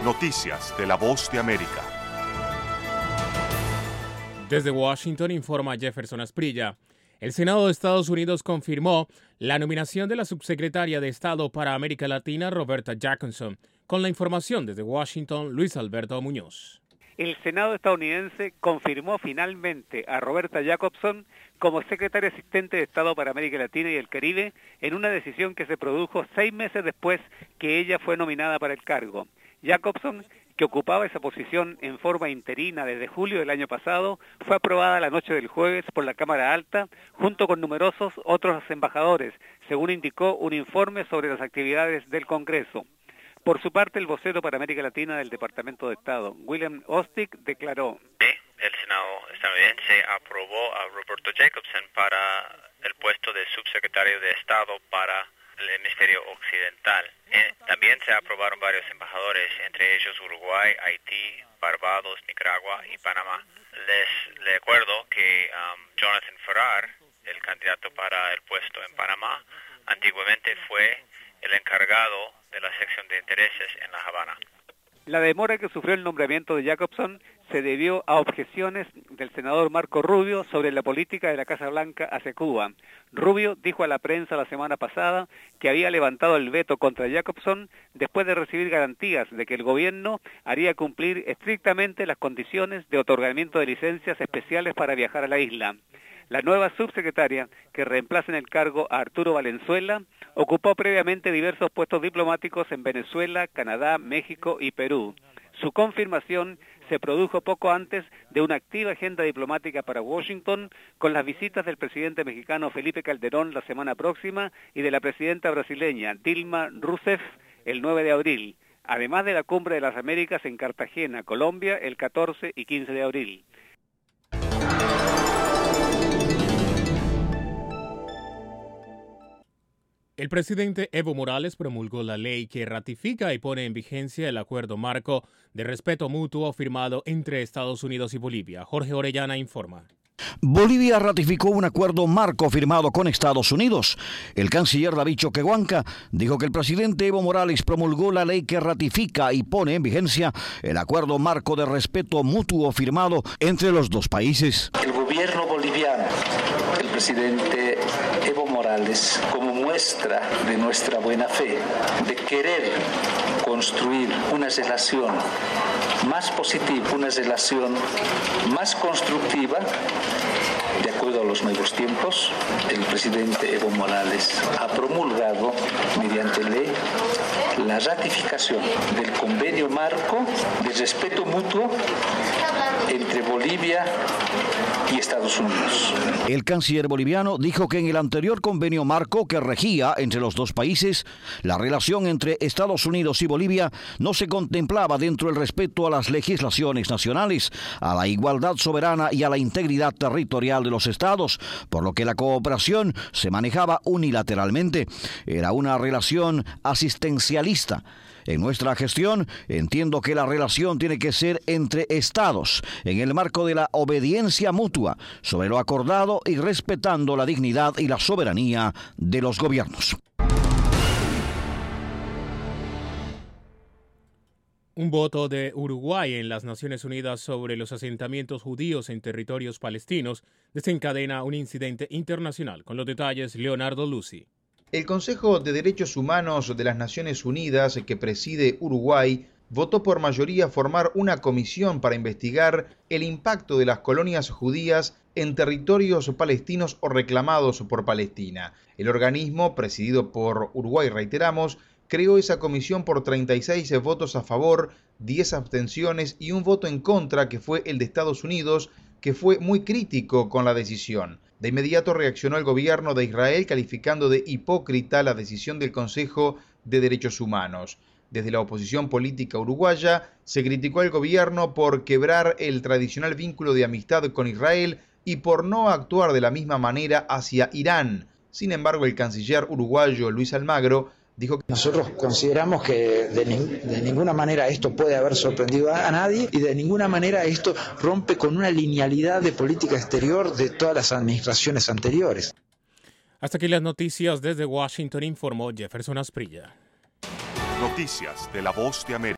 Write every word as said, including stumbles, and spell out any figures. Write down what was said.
Noticias de la Voz de América. Desde Washington informa Jefferson Asprilla. El Senado de Estados Unidos confirmó la nominación de la subsecretaria de Estado para América Latina, Roberta Jacobson. Con la información desde Washington, Luis Alberto Muñoz. El Senado estadounidense confirmó finalmente a Roberta Jacobson como secretaria asistente de Estado para América Latina y el Caribe en una decisión que se produjo seis meses después que ella fue nominada para el cargo. Jacobson, que ocupaba esa posición en forma interina desde julio del año pasado, fue aprobada la noche del jueves por la Cámara Alta, junto con numerosos otros embajadores, según indicó un informe sobre las actividades del Congreso. Por su parte, el vocero para América Latina del Departamento de Estado, William Ostick, declaró: el Senado estadounidense aprobó a Roberta Jacobson para el puesto de subsecretario de Estado para el hemisferio occidental. Eh, también se aprobaron varios embajadores, entre ellos Uruguay, Haití, Barbados, Nicaragua y Panamá. Les, les recuerdo que um, Jonathan Ferrar, el candidato para el puesto en Panamá, antiguamente fue el encargado de la sección de intereses en La Habana. La demora que sufrió el nombramiento de Jacobson se debió a objeciones del senador Marco Rubio sobre la política de la Casa Blanca hacia Cuba. Rubio dijo a la prensa la semana pasada que había levantado el veto contra Jacobson después de recibir garantías de que el gobierno haría cumplir estrictamente las condiciones de otorgamiento de licencias especiales para viajar a la isla. La nueva subsecretaria, que reemplaza en el cargo a Arturo Valenzuela, ocupó previamente diversos puestos diplomáticos en Venezuela, Canadá, México y Perú. Su confirmación se produjo poco antes de una activa agenda diplomática para Washington, con las visitas del presidente mexicano Felipe Calderón la semana próxima y de la presidenta brasileña Dilma Rousseff el nueve de abril, además de la Cumbre de las Américas en Cartagena, Colombia, el catorce y quince de abril. El presidente Evo Morales promulgó la ley que ratifica y pone en vigencia el acuerdo marco de respeto mutuo firmado entre Estados Unidos y Bolivia. Jorge Orellana informa. Bolivia ratificó un acuerdo marco firmado con Estados Unidos. El canciller David Choquehuanca dijo que el presidente Evo Morales promulgó la ley que ratifica y pone en vigencia el acuerdo marco de respeto mutuo firmado entre los dos países. El gobierno boliviano, el presidente Evo Morales, como muestra de nuestra buena fe, de querer construir una relación más positiva, una relación más constructiva, de acuerdo a los nuevos tiempos, el presidente Evo Morales ha promulgado mediante ley la ratificación del convenio marco de respeto mutuo entre Bolivia y Estados Unidos. El canciller boliviano dijo que en el anterior convenio marco que regía entre los dos países, la relación entre Estados Unidos y Bolivia no se contemplaba dentro del respeto a las legislaciones nacionales, a la igualdad soberana y a la integridad territorial de los estados, por lo que la cooperación se manejaba unilateralmente. Era una relación asistencialista. En nuestra gestión, entiendo que la relación tiene que ser entre estados, en el marco de la obediencia mutua, sobre lo acordado y respetando la dignidad y la soberanía de los gobiernos. Un voto de Uruguay en las Naciones Unidas sobre los asentamientos judíos en territorios palestinos desencadena un incidente internacional. Con los detalles, Leonardo Lucy. El Consejo de Derechos Humanos de las Naciones Unidas, que preside Uruguay, votó por mayoría formar una comisión para investigar el impacto de las colonias judías en territorios palestinos o reclamados por Palestina. El organismo, presidido por Uruguay, reiteramos, creó esa comisión por treinta y seis votos a favor, diez abstenciones y un voto en contra, que fue el de Estados Unidos, que fue muy crítico con la decisión. De inmediato reaccionó el gobierno de Israel calificando de hipócrita la decisión del Consejo de Derechos Humanos. Desde la oposición política uruguaya se criticó al gobierno por quebrar el tradicional vínculo de amistad con Israel y por no actuar de la misma manera hacia Irán. Sin embargo, el canciller uruguayo Luis Almagro dijo que nosotros consideramos que de, ni, de ninguna manera esto puede haber sorprendido a, a nadie y de ninguna manera esto rompe con una linealidad de política exterior de todas las administraciones anteriores. Hasta aquí las noticias. Desde Washington informó Jefferson Asprilla. Noticias de la Voz de América.